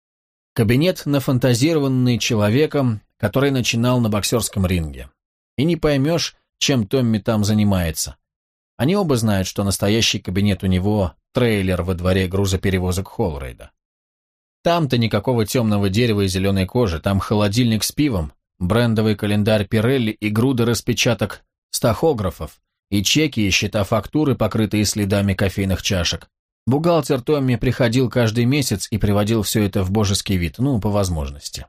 Speaker 1: Кабинет, нафантазированный человеком, который начинал на боксерском ринге. И не поймешь, чем Томми там занимается. Они оба знают, что настоящий кабинет у него — трейлер во дворе грузоперевозок Холрейда. Там-то никакого темного дерева и зеленой кожи, там холодильник с пивом, брендовый календарь Пирелли и груды распечаток стахографов, и чеки, и счета-фактуры, покрытые следами кофейных чашек. Бухгалтер Томми приходил каждый месяц и приводил все это в божеский вид, по возможности.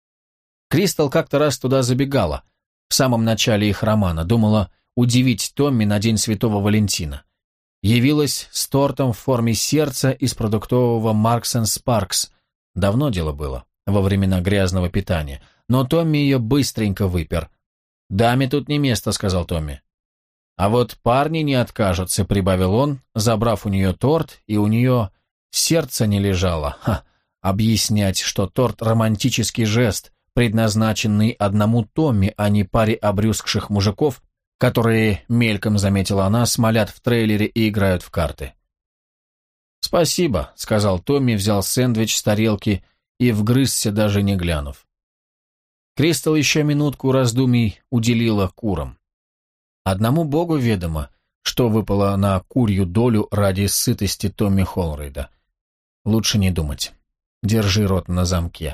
Speaker 1: Кристал как-то раз туда забегала, в самом начале их романа, думала удивить Томми на День Святого Валентина. Явилась с тортом в форме сердца из продуктового Marks & Sparks. Давно дело было, во времена грязного питания, но Томми ее быстренько выпер. «Даме тут не место», — сказал Томми. «А вот парни не откажутся», — прибавил он, забрав у нее торт, и у нее сердце не лежало. Объяснять, что торт — романтический жест, предназначенный одному Томми, а не паре обрюзгших мужиков, которые, мельком заметила она, смолят в трейлере и играют в карты. «Спасибо», — сказал Томми, взял сэндвич с тарелки и вгрызся, даже не глянув. Кристал еще минутку раздумий уделила курам. Одному богу ведомо, что выпало на курью долю ради сытости Томми Холрейда. Лучше не думать. Держи рот на замке.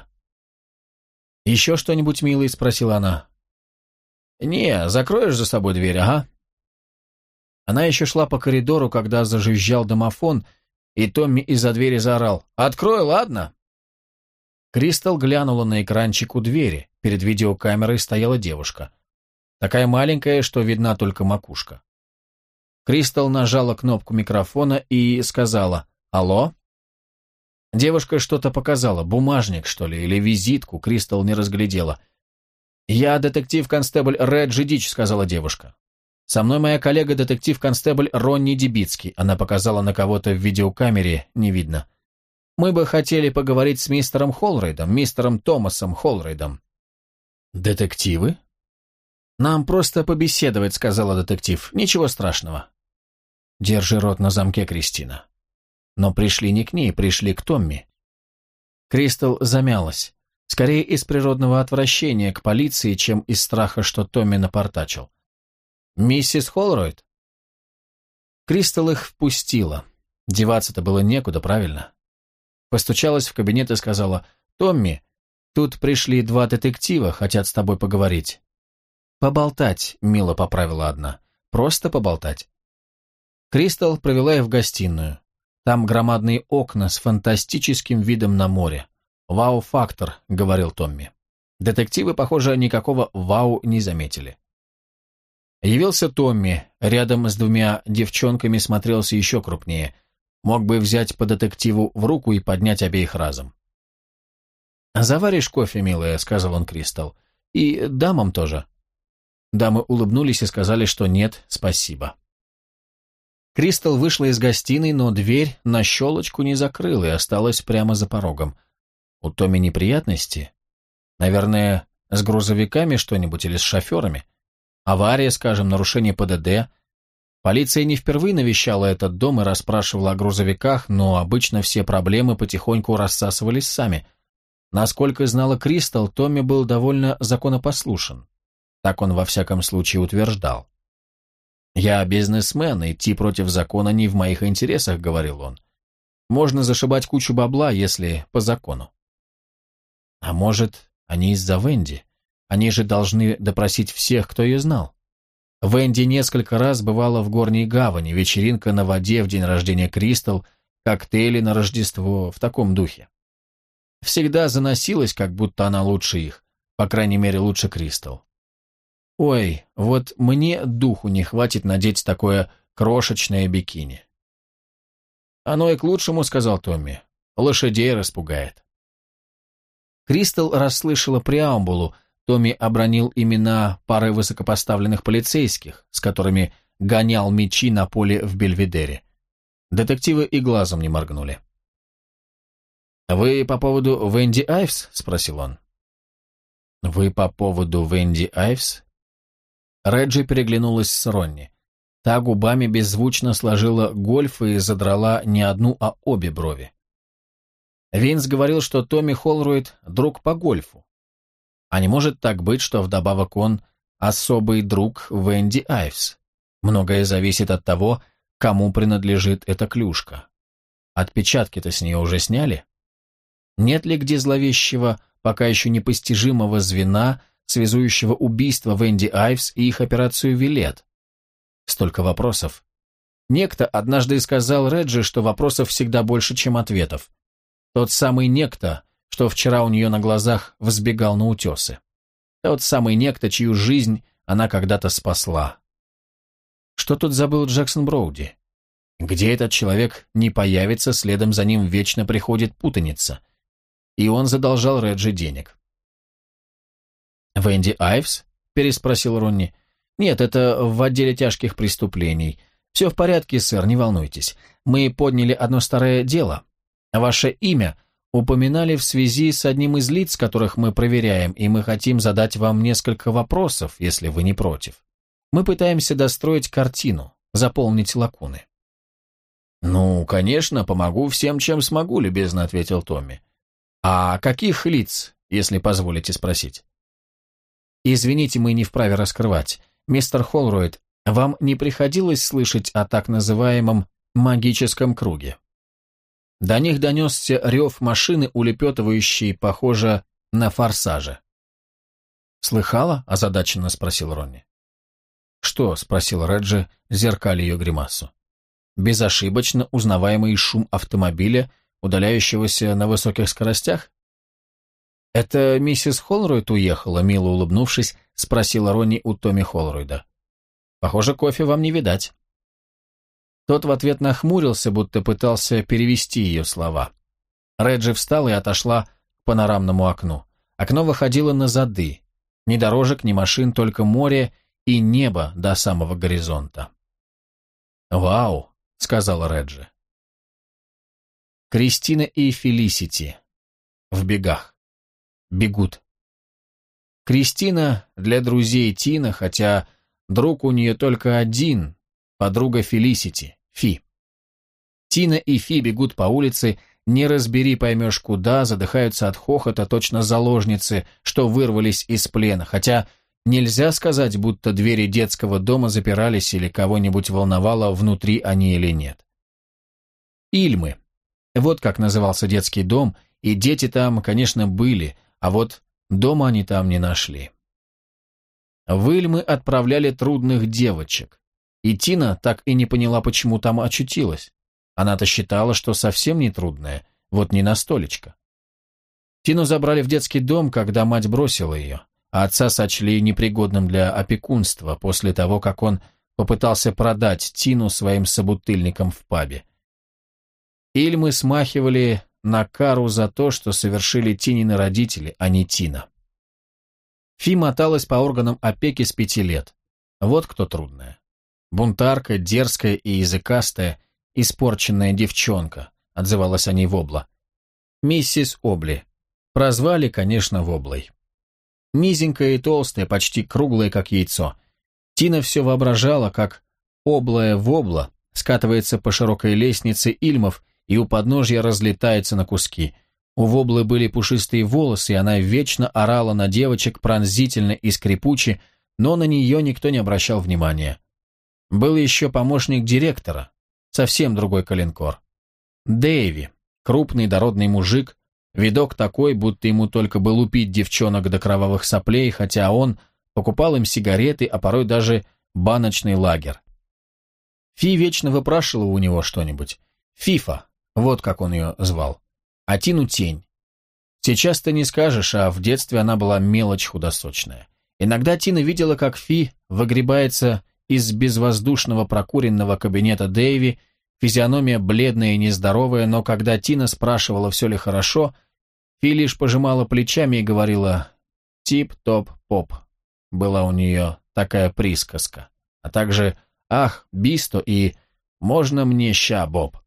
Speaker 1: «Еще что-нибудь, милый?» — спросила она. «Не, закроешь за собой дверь, ага». Она еще шла по коридору, когда зажужжал домофон, и Томми из-за двери заорал: «Открой, ладно?» Кристал глянула на экранчик у двери. Перед видеокамерой стояла девушка. Такая маленькая, что видна только макушка. Кристал нажала кнопку микрофона и сказала: «Алло?» Девушка что-то показала, бумажник, что ли, или визитку, Кристал не разглядела. «Я детектив-констебль Реджи Дич», — сказала девушка. «Со мной моя коллега детектив-констебль Ронни Дебицкий». Она показала на кого-то в видеокамере, не видно. Мы бы хотели поговорить с мистером Холрейдом, мистером Томасом Холрейдом». «Детективы?» «Нам просто побеседовать», — сказала детектив. «Ничего страшного». «Держи рот на замке, Кристина». Но пришли не к ней, пришли к Томми. Кристал замялась. Скорее из природного отвращения к полиции, чем из страха, что Томми напортачил. «Миссис Холройд?» Кристал их впустила. Деваться-то было некуда, правильно? Постучалась в кабинет и сказала: «Томми, тут пришли 2 детектива, хотят с тобой поговорить». «Поболтать», — мило поправила одна. «Просто поболтать». Кристал провела их в гостиную. Там громадные окна с фантастическим видом на море. «Вау-фактор», — говорил Томми. Детективы, похоже, никакого вау не заметили. Явился Томми, рядом с 2 девчонками смотрелся еще крупнее. Мог бы взять по детективу в руку и поднять обеих разом. «Заваришь кофе, милая», — сказал он Кристал. «И дамам тоже». Дамы улыбнулись и сказали, что нет, спасибо. Кристал вышла из гостиной, но дверь на щелочку не закрыла и осталась прямо за порогом. У Томми неприятности? Наверное, с грузовиками что-нибудь или с шоферами? Авария, скажем, нарушение ПДД. Полиция не впервые навещала этот дом и расспрашивала о грузовиках, но обычно все проблемы потихоньку рассасывались сами. Насколько знала Кристал, Томми был довольно законопослушен. Так он во всяком случае утверждал. «Я бизнесмен, идти против закона не в моих интересах», — говорил он. «Можно зашибать кучу бабла, если по закону». А может, они из-за Венди? Они же должны допросить всех, кто ее знал. Венди несколько раз бывала в Горней гавани, вечеринка на воде в день рождения Кристал, коктейли на Рождество, в таком духе. Всегда заносилась, как будто она лучше их, по крайней мере, лучше Кристал. «Ой, вот мне духу не хватит надеть такое крошечное бикини». «Оно и к лучшему», — сказал Томми. «Лошадей распугает». Кристал расслышала преамбулу. Томми обронил имена пары высокопоставленных полицейских, с которыми гонял мячи на поле в Бельведере. Детективы и глазом не моргнули. «Вы по поводу Венди Айвс?» — спросил он. «Вы по поводу Венди Айвс?» Реджи переглянулась с Ронни. Та губами беззвучно сложила гольф и задрала не одну, а обе брови. Винс говорил, что Томми Холройд — друг по гольфу. А не может так быть, что вдобавок он особый друг Венди Айвс. Многое зависит от того, кому принадлежит эта клюшка. Отпечатки-то с нее уже сняли? Нет ли где зловещего, пока еще непостижимого звена, связующего убийство Венди Айвс и их операцию «Вилет»? Столько вопросов. Некто однажды сказал Реджи, что вопросов всегда больше, чем ответов. Тот самый некто, что вчера у нее на глазах взбегал на утесы. Тот самый некто, чью жизнь она когда-то спасла. Что тут забыл Джексон Броуди? Где этот человек не появится, следом за ним вечно приходит путаница. И он задолжал Реджи денег. «Венди Айвс?» – переспросил Ронни. «Нет, это в отделе тяжких преступлений. Все в порядке, сэр, не волнуйтесь. Мы подняли одно старое дело. Ваше имя упоминали в связи с одним из лиц, которых мы проверяем, и мы хотим задать вам несколько вопросов, если вы не против. Мы пытаемся достроить картину, заполнить лакуны». «Ну, конечно, помогу всем, чем смогу», — любезно ответил Томми. «А каких лиц, если позволите спросить?» «Извините, мы не вправе раскрывать. Мистер Холройд, вам не приходилось слышать о так называемом магическом круге?» До них донесся рев машины, улепетывающей, похоже, на форсаже. «Слыхала?» – озадаченно спросил Ронни. «Что?» – спросил Реджи, зеркаля ее гримасу. «Безошибочно узнаваемый шум автомобиля, удаляющегося на высоких скоростях?» «Это миссис Холройд уехала?» – мило улыбнувшись, спросила Ронни у Томми Холройда. «Похоже, кофе вам не видать». Тот в ответ нахмурился, будто пытался перевести ее слова. Реджи встала и отошла к панорамному окну. Окно выходило на зады. Ни дорожек, ни машин, только море и небо до самого горизонта. «Вау», — сказала Реджи. Кристина и Фелисити. В бегах. Бегут. Кристина для друзей Тина, хотя друг у нее только один, подруга Фелисити, Фи. Тина и Фи бегут по улице, не разбери поймешь куда, задыхаются от хохота, точно заложницы, что вырвались из плена, хотя нельзя сказать, будто двери детского дома запирались или кого-нибудь волновало, внутри они или нет. Ильмы. Вот как назывался детский дом, и дети там, конечно, были, а вот дома они там не нашли. В Ильмы отправляли трудных девочек, и Тина так и не поняла, почему там очутилась. Она-то считала, что совсем не трудная, вот не на столечко. Тину забрали в детский дом, когда мать бросила ее, а отца сочли непригодным для опекунства после того, как он попытался продать Тину своим собутыльникам в пабе. Ильмы смахивали на кару за то, что совершили Тинины родители, а не Тина. Фи моталась по органам опеки с 5 лет. Вот кто трудная. Бунтарка, дерзкая и языкастая, испорченная девчонка, отзывалась о ней Вобла. Миссис Обли. Прозвали, конечно, Воблой. Низенькая и толстая, почти круглая, как яйцо. Тина все воображала, как облая Вобла скатывается по широкой лестнице Ильмов и у подножья разлетается на куски. У Воблы были пушистые волосы, и она вечно орала на девочек пронзительно и скрипуче, но на нее никто не обращал внимания. Был еще помощник директора, совсем другой коленкор. Дэйви, крупный дородный мужик, видок такой, будто ему только бы лупить девчонок до кровавых соплей, хотя он покупал им сигареты, а порой даже баночный лагерь. Фи вечно выпрашивала у него что-нибудь. Фифа, вот как он ее звал. А Тину тень. Сейчас-то не скажешь, а в детстве она была мелочь худосочная. Иногда Тина видела, как Фи выгребается из безвоздушного прокуренного кабинета Дэйви, физиономия бледная и нездоровая, но когда Тина спрашивала, все ли хорошо, Фи лишь пожимала плечами и говорила «тип-топ-поп». Была у нее такая присказка, а также «ах, Бисто» и «можно мне ща, Боб».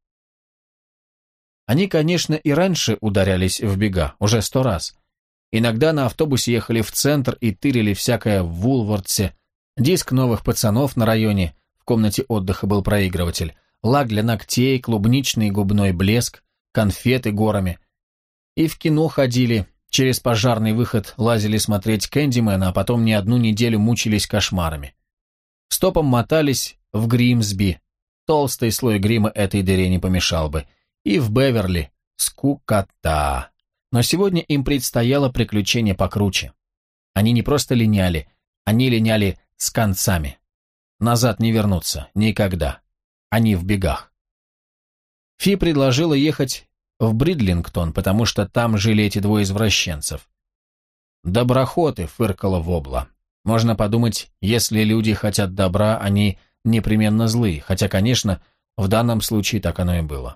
Speaker 1: Они, конечно, и раньше ударялись в бега, уже 100 раз. Иногда на автобусе ехали в центр и тырили всякое в Вулвардсе, диск новых пацанов на районе, в комнате отдыха был проигрыватель, лак для ногтей, клубничный губной блеск, конфеты горами. И в кино ходили, через пожарный выход лазили смотреть Кэндимэна, а потом не одну неделю мучились кошмарами. Стопом мотались в Гримсби, толстый слой грима этой дыре не помешал бы, и в Беверли, скукота. Но сегодня им предстояло приключение покруче. Они не просто линяли, они линяли с концами. Назад не вернуться, никогда. Они в бегах. Фи предложила ехать в Бридлингтон, потому что там жили эти двое извращенцев. «Доброхоты», — фыркала Вобла. «Можно подумать, если люди хотят добра, они непременно злые, хотя, конечно, в данном случае так оно и было».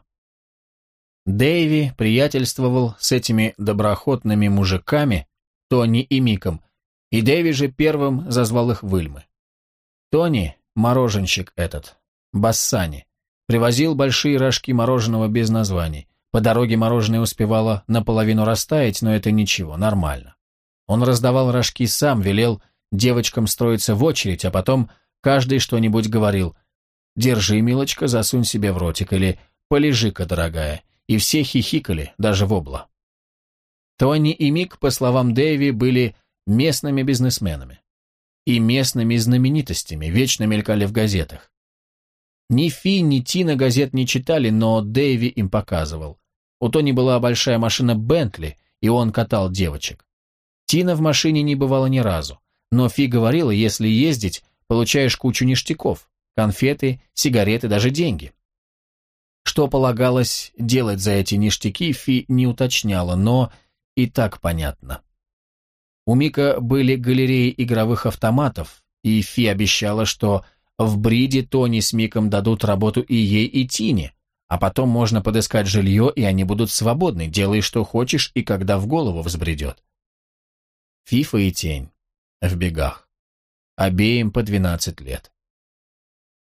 Speaker 1: Дэйви приятельствовал с этими доброхотными мужиками, Тони и Миком, и Дэйви же первым зазвал их в Ильмы. Тони, мороженщик этот, Бассани, привозил большие рожки мороженого без названий. По дороге мороженое успевало наполовину растаять, но это ничего, нормально. Он раздавал рожки сам, велел девочкам строиться в очередь, а потом каждый что-нибудь говорил: «Держи, милочка, засунь себе в ротик» или «Полежи-ка, дорогая», и все хихикали, даже Вобла. Тони и Мик, по словам Дэйви, были местными бизнесменами и местными знаменитостями, вечно мелькали в газетах. Ни Фи, ни Тина газет не читали, но Дэйви им показывал. У Тони была большая машина Бентли, и он катал девочек. Тина в машине не бывала ни разу, но Фи говорила, если ездить, получаешь кучу ништяков, конфеты, сигареты, даже деньги. Что полагалось делать за эти ништяки, Фи не уточняла, но и так понятно. У Мика были галереи игровых автоматов, и Фи обещала, что в Бриде Тони с Миком дадут работу и ей, и Тине, а потом можно подыскать жилье, и они будут свободны, делай что хочешь и когда в голову взбредет. Фифа и Тень в бегах. Обеим по 12 лет.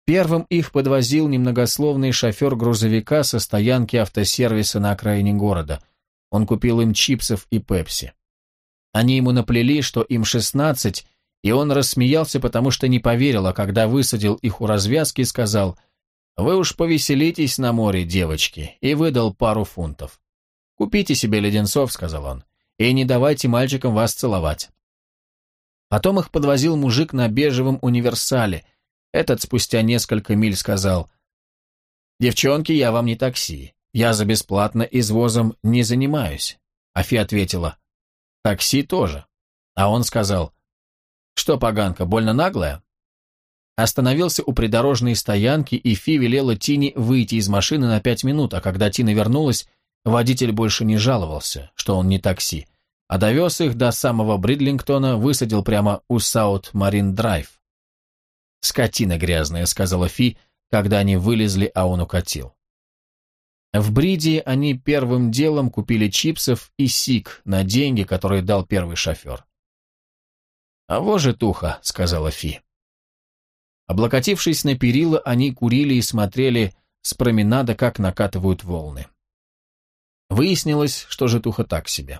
Speaker 1: Первым их подвозил немногословный шофер грузовика со стоянки автосервиса на окраине города. Он купил им чипсов и пепси. Они ему наплели, что им 16, и он рассмеялся, потому что не поверил, а когда высадил их у развязки, сказал: «Вы уж повеселитесь на море, девочки», и выдал пару фунтов. «Купите себе леденцов», — сказал он, — «и не давайте мальчикам вас целовать». Потом их подвозил мужик на бежевом универсале. Этот спустя несколько миль сказал: «Девчонки, я вам не такси. Я за бесплатно извозом не занимаюсь». А Фи ответила: «Такси тоже». А он сказал: «Что, поганка, больно наглая?» Остановился у придорожной стоянки, и Фи велела Тине выйти из машины на 5 минут, а когда Тина вернулась, водитель больше не жаловался, что он не такси, а довез их до самого Бридлингтона, высадил прямо у Саут-Марин-Драйв. «Скотина грязная», — сказала Фи, когда они вылезли, а он укатил. В Бриди они первым делом купили чипсов и сик на деньги, которые дал первый шофер. «А во же туха», — сказала Фи. Облокотившись на перила, они курили и смотрели с променада, как накатывают волны. Выяснилось, что житуха так себе.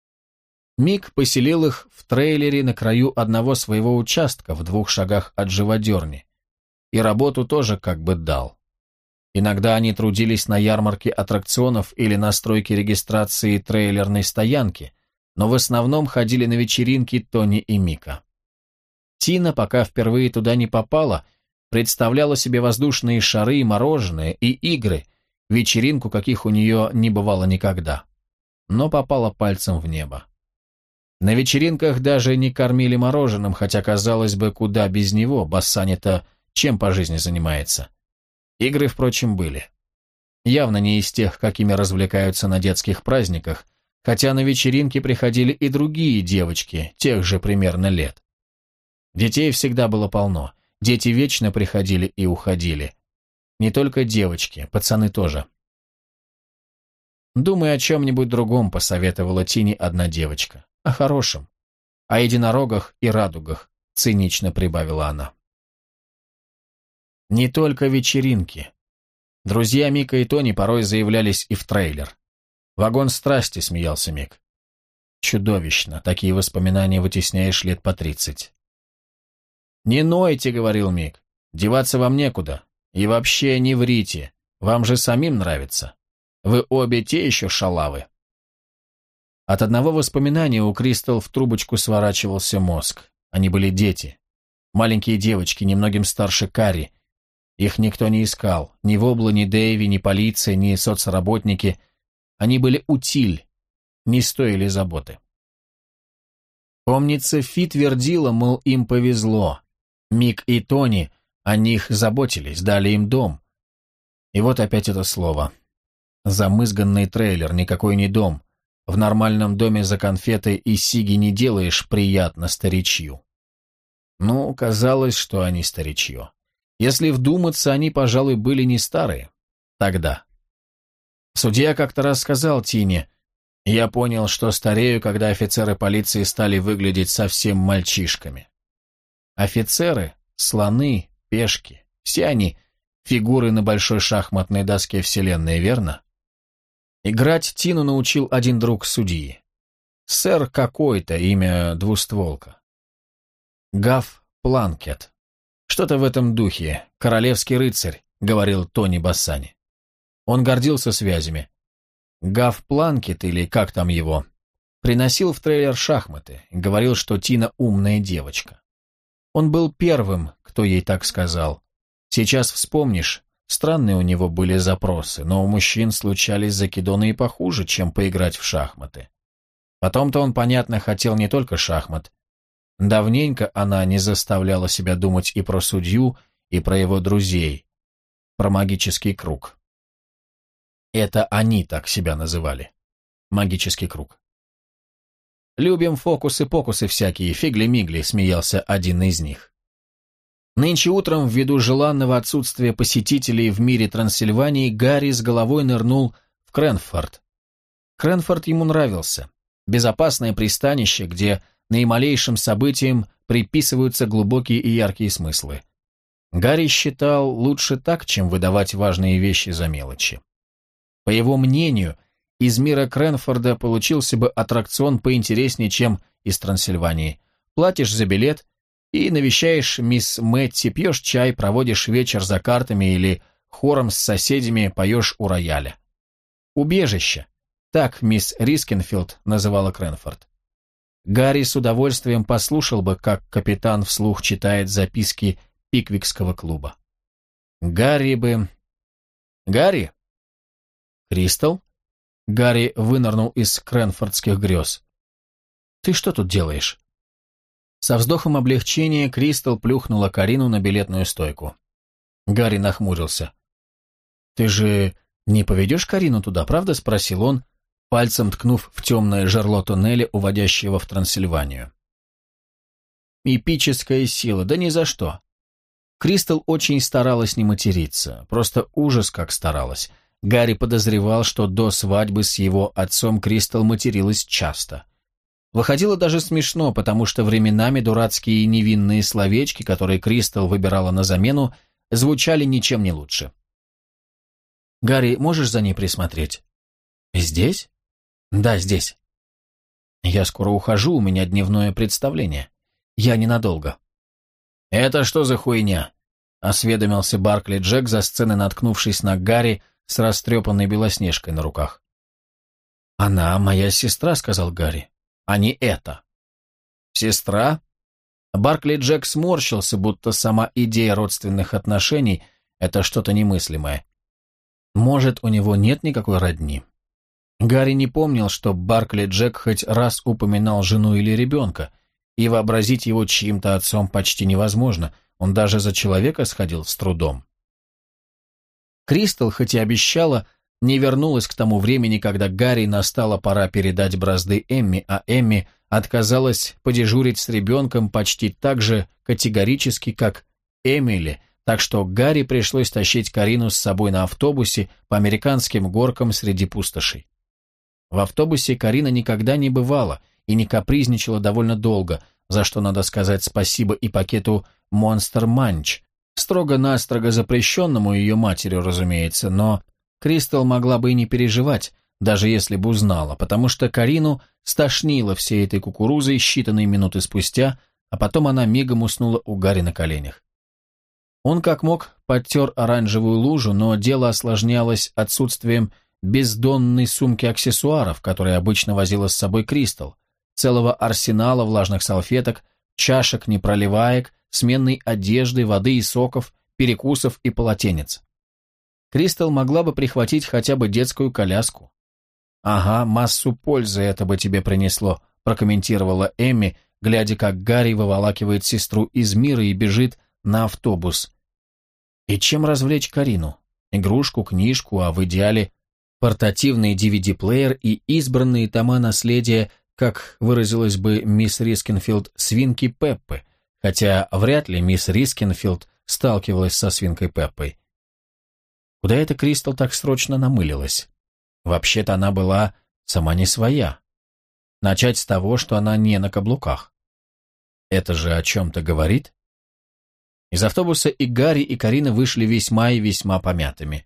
Speaker 1: Мик поселил их в трейлере на краю одного своего участка в 2 шагах от живодерни. И работу тоже как бы дал. Иногда они трудились на ярмарке аттракционов или на стройке регистрации трейлерной стоянки, но в основном ходили на вечеринки Тони и Мика. Тина, пока впервые туда не попала, представляла себе воздушные шары, мороженое и игры, вечеринку, каких у нее не бывало никогда. Но попала пальцем в небо. На вечеринках даже не кормили мороженым, хотя, казалось бы, куда без него, Бассани-то чем по жизни занимается. Игры, впрочем, были. Явно не из тех, какими развлекаются на детских праздниках, хотя на вечеринки приходили и другие девочки, тех же примерно лет. Детей всегда было полно, дети вечно приходили и уходили. Не только девочки, пацаны тоже. «Думай о чем-нибудь другом», — посоветовала Тине одна девочка. «О хорошем. О единорогах и радугах», — цинично прибавила она. Не только вечеринки. Друзья Мика и Тони порой заявлялись и в трейлер. «Вагон страсти», — смеялся Мик. «Чудовищно, такие воспоминания вытесняешь лет по 30. «Не нойте», — говорил Мик, — «деваться вам некуда. И вообще не врите, вам же самим нравится. Вы обе те еще шалавы». От одного воспоминания у Кристал в трубочку сворачивался мозг. Они были дети. Маленькие девочки, немногим старше Карри. Их никто не искал. Ни Вобла, ни Дэйви, ни полиция, ни соцработники. Они были утиль, не стоили заботы. Помнится, Фи твердила, мол, им повезло. Мик и Тони о них заботились, дали им дом. И вот опять это слово. Замызганный трейлер, никакой не дом. В нормальном доме за конфеты и сиги не делаешь приятно старичью. Ну, казалось, что они старичье. Если вдуматься, они, пожалуй, были не старые. Тогда. Судья как-то раз сказал Тине: «Я понял, что старею, когда офицеры полиции стали выглядеть совсем мальчишками». Офицеры, слоны, пешки, все они фигуры на большой шахматной доске вселенной, верно? Играть Тину научил один друг судьи. Сэр какой-то, имя двустволка. Гаф Планкет. Что-то в этом духе. Королевский рыцарь, говорил Тони Бассани. Он гордился связями. Гаф Планкет, или как там его, приносил в трейлер шахматы, говорил, что Тина умная девочка. Он был первым, кто ей так сказал. Сейчас вспомнишь, странные у него были запросы, но у мужчин случались закидоны и похуже, чем поиграть в шахматы. Потом-то он, понятно, хотел не только шахмат. Давненько она не заставляла себя думать и про судью, и про его друзей, про магический круг. Это они так себя называли. Магический круг. «Любим фокусы-покусы всякие, фигли-мигли», — смеялся один из них. Нынче утром, ввиду желанного отсутствия посетителей в мире Трансильвании, Гарри с головой нырнул в Кренфорд. Кренфорд ему нравился. Безопасное пристанище, где наималейшим событиям приписываются глубокие и яркие смыслы. Гарри считал лучше так, чем выдавать важные вещи за мелочи. По его мнению, из мира Кренфорда получился бы аттракцион поинтереснее, чем из Трансильвании. Платишь за билет и навещаешь мисс Мэтти, пьешь чай, проводишь вечер за картами или хором с соседями поешь у рояля. Убежище. Так мисс Рискенфилд называла Кренфорд. Гарри с удовольствием послушал бы, как капитан вслух читает записки Пиквикского клуба. Гарри бы... Гарри? Кристал? Гарри вынырнул из кренфордских грез. «Ты что тут делаешь?» Со вздохом облегчения Кристал плюхнула Карину на билетную стойку. Гарри нахмурился. «Ты же не поведешь Карину туда, правда?» — спросил он, пальцем ткнув в темное жерло туннеля, уводящего в Трансильванию. Эпическая сила, да ни за что. Кристал очень старалась не материться, просто ужас как старалась. Гарри подозревал, что до свадьбы с его отцом Кристал материлась часто. Выходило даже смешно, потому что временами дурацкие невинные словечки, которые Кристал выбирала на замену, звучали ничем не лучше. «Гарри, можешь за ней присмотреть?» «Здесь?» «Да, здесь». «Я скоро ухожу, у меня дневное представление. Я ненадолго». «Это что за хуйня?» — осведомился Баркли Джек за сценой, наткнувшись на Гарри с растрепанной Белоснежкой на руках. «Она моя сестра», — сказал Гарри, — «а не это». «Сестра?» Баркли Джек сморщился, будто сама идея родственных отношений — это что-то немыслимое. Может, у него нет никакой родни? Гарри не помнил, что Баркли Джек хоть раз упоминал жену или ребенка, и вообразить его чьим-то отцом почти невозможно, он даже за человека сходил с трудом. Кристал, хоть и обещала, не вернулась к тому времени, когда Гарри настала пора передать бразды Эмми, а Эмми отказалась подежурить с ребенком почти так же категорически, как Эмили, так что Гарри пришлось тащить Карину с собой на автобусе по американским горкам среди пустошей. В автобусе Карина никогда не бывала и не капризничала довольно долго, за что надо сказать спасибо и пакету Monster Munch, строго-настрого запрещенному ее матерью, разумеется, но Кристал могла бы и не переживать, даже если бы узнала, потому что Карину стошнило всей этой кукурузой считанные минуты спустя, а потом она мигом уснула у Гарри на коленях. Он как мог подтер оранжевую лужу, но дело осложнялось отсутствием бездонной сумки аксессуаров, которая обычно возила с собой Кристал, целого арсенала влажных салфеток, чашек непроливаек, сменной одежды, воды и соков, перекусов и полотенец. Кристал могла бы прихватить хотя бы детскую коляску. «Ага, массу пользы это бы тебе принесло», прокомментировала Эмми, глядя, как Гарри выволакивает сестру из мира и бежит на автобус. И чем развлечь Карину? Игрушку, книжку, а в идеале портативный DVD-плеер и избранные тома наследия, как выразилась бы мисс Рискенфилд, свинки Пеппы, хотя вряд ли мисс Рискенфилд сталкивалась со свинкой Пеппой. Куда это Кристал так срочно намылилась? Вообще-то она была сама не своя. Начать с того, что она не на каблуках. Это же о чем-то говорит? Из автобуса и Гарри, и Карина вышли весьма и весьма помятыми.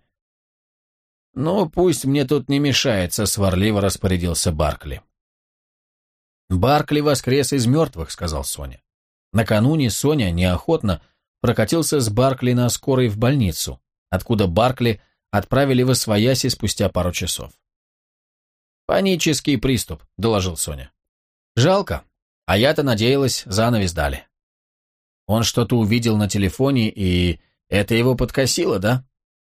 Speaker 1: «Ну, пусть мне тут не мешается», — сварливо распорядился Баркли. «Баркли воскрес из мертвых», — сказал Соня. Накануне Соня неохотно прокатился с Баркли на скорой в больницу, откуда Баркли отправили восвояси спустя пару часов. «Панический приступ», — доложил Соня. «Жалко, а я-то надеялась, занавес дали». Он что-то увидел на телефоне, и это его подкосило, да?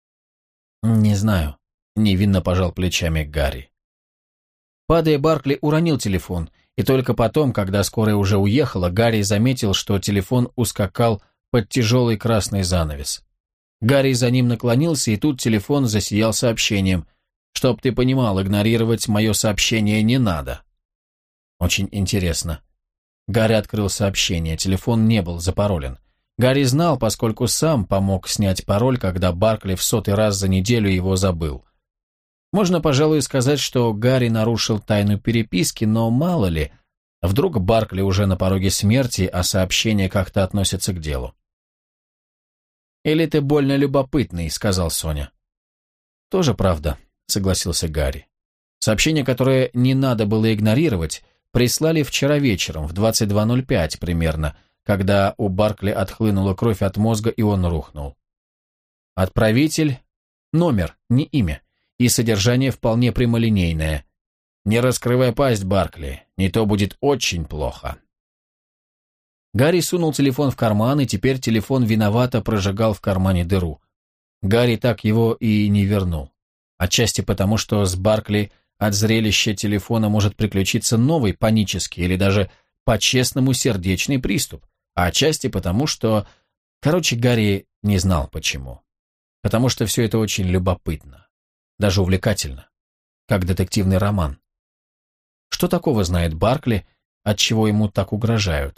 Speaker 1: «Не знаю», — невинно пожал плечами Гарри. Падая, Баркли уронил телефон, и только потом, когда скорая уже уехала, Гарри заметил, что телефон ускакал под тяжелый красный занавес. Гарри за ним наклонился, и тут телефон засиял сообщением. «Чтоб ты понимал, игнорировать мое сообщение не надо». Очень интересно. Гарри открыл сообщение, телефон не был запаролен. Гарри знал, поскольку сам помог снять пароль, когда Баркли в 100-й раз за неделю его забыл. Можно, пожалуй, сказать, что Гарри нарушил тайну переписки, но мало ли, вдруг Баркли уже на пороге смерти, а сообщения как-то относятся к делу. «Или ты больно любопытный», — сказал Соня. «Тоже правда», — согласился Гарри. Сообщение, которое не надо было игнорировать, прислали вчера вечером в 22:05 примерно, когда у Баркли отхлынула кровь от мозга, и он рухнул. Отправитель, номер, не имя, и содержание вполне прямолинейное. «Не раскрывай пасть, Баркли, не то будет очень плохо». Гарри сунул телефон в карман, и теперь телефон виновато прожигал в кармане дыру. Гарри так его и не вернул. Отчасти потому, что с Баркли от зрелища телефона может приключиться новый панический или даже по-честному сердечный приступ, а отчасти потому, что... Короче, Гарри не знал почему. Потому что все это очень любопытно, даже увлекательно, как детективный роман. Что такого знает Баркли, отчего ему так угрожают?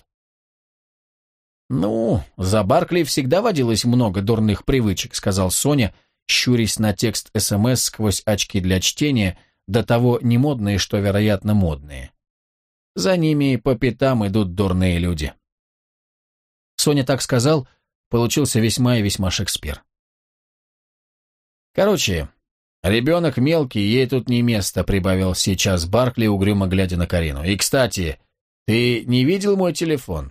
Speaker 1: «Ну, за Баркли всегда водилось много дурных привычек», — сказал Соня, щурясь на текст СМС сквозь очки для чтения, до того немодные, что, вероятно, модные. «За ними по пятам идут дурные люди». Соня так сказал, получился весьма и весьма Шекспир. «Короче, ребенок мелкий, ей тут не место», — прибавил сейчас Баркли, угрюмо глядя на Карину. «И, кстати, ты не видел мой телефон?»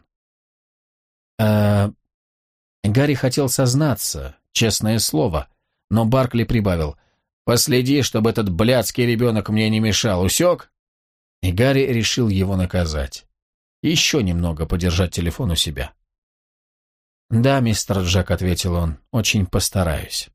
Speaker 1: Гарри хотел сознаться, честное слово, но Баркли прибавил: «Последи, чтобы этот блядский ребенок мне не мешал, усек?» И Гарри решил его наказать. Еще немного подержать телефон у себя. «Да, мистер Джек», — ответил он, — «очень постараюсь».